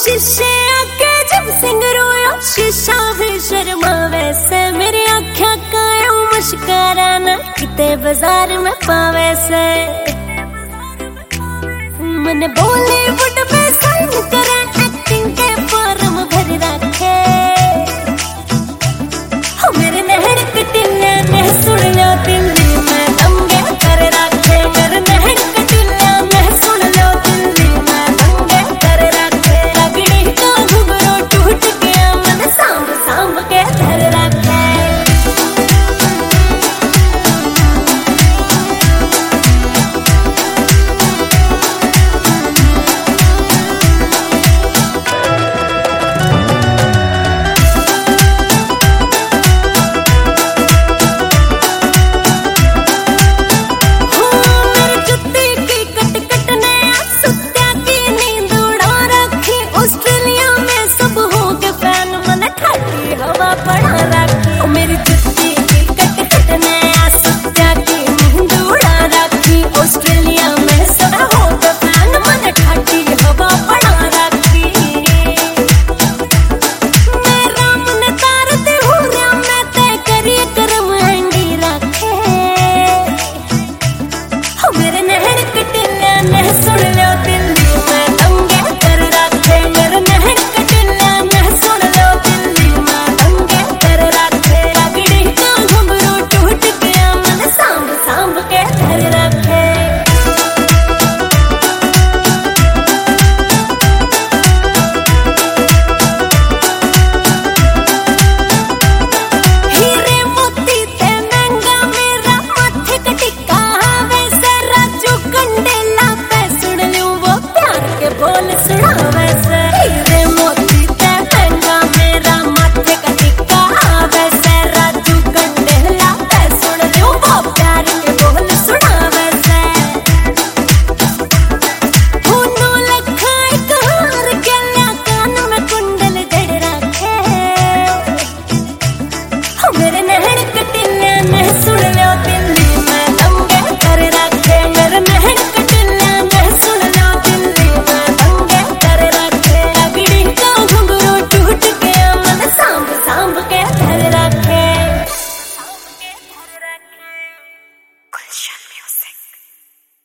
शीशे आके जब सिंह रोया शीशा भी शर्मा वैसे मेरी आँखें काया मुस्कुरा ना किते बाजार में पावे से मन बॉलीवुड में साइन करे एक्टिंग के फॉर्म भर रखे हो मेरे नहर कटिले ने सुन लो दिल्ली में दंगे कर रखे मेरे नहर कटिले में सुन लो दिल्ली में दंगे कर रखे लगड़ी का घुघरू टूट गया मन सांभ सांभ के धर रखे मेरे